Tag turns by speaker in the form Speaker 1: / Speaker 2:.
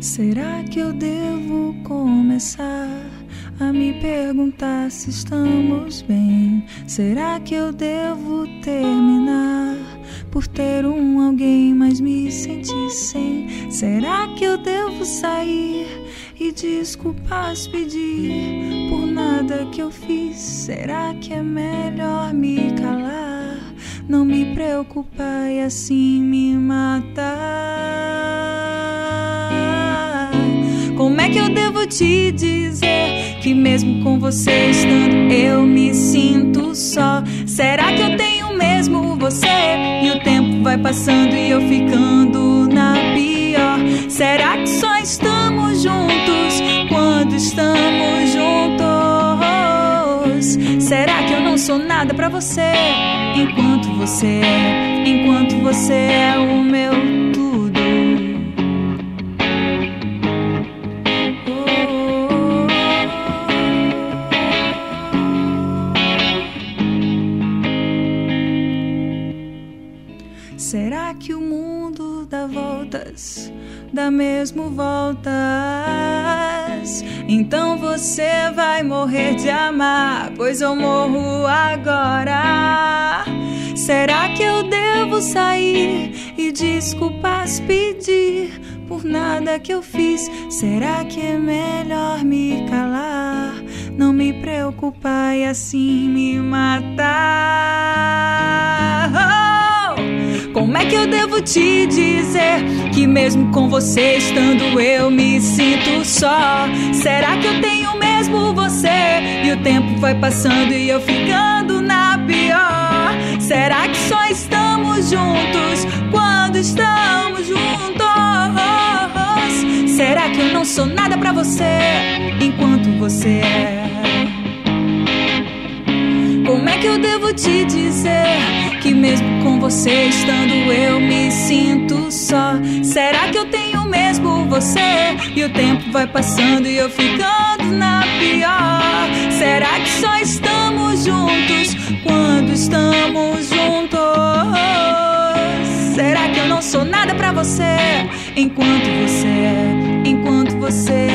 Speaker 1: Será que eu devo começar a me perguntar se estamos bem? Será que eu devo terminar por ter alguém, mas me sentir sem? Será que eu devo sair e desculpas pedir por nada que eu fiz? Será que é melhor me calar, não me preocupar e assim me matar? Como é que eu devo te dizer que mesmo com você estando eu me sinto só? Será que eu tenho mesmo você e o tempo vai passando e eu ficando na pior? Será que só estamos juntos quando estamos juntos? Será que eu não sou nada pra você enquanto você é o meu tudo? Será que o mundo dá voltas, dá mesmo voltas? Então você vai morrer de amar, pois eu morro agora. Será que eu devo sair e desculpas pedir por nada que eu fiz? Será que é melhor me calar, não me preocupar e assim me matar? Como é que eu devo te dizer que mesmo com você estando eu me sinto só? Será que eu tenho mesmo você e o tempo vai passando e eu ficando na pior? Será que só estamos juntos quando estamos juntos? Será que eu não sou nada pra você enquanto você é? Como é que eu devo te dizer que mesmo com você estando eu me sinto só? Será que eu tenho mesmo você e o tempo vai passando e eu ficando na pior? Será que só estamos juntos quando estamos juntos? Será que eu não sou nada pra você enquanto você é?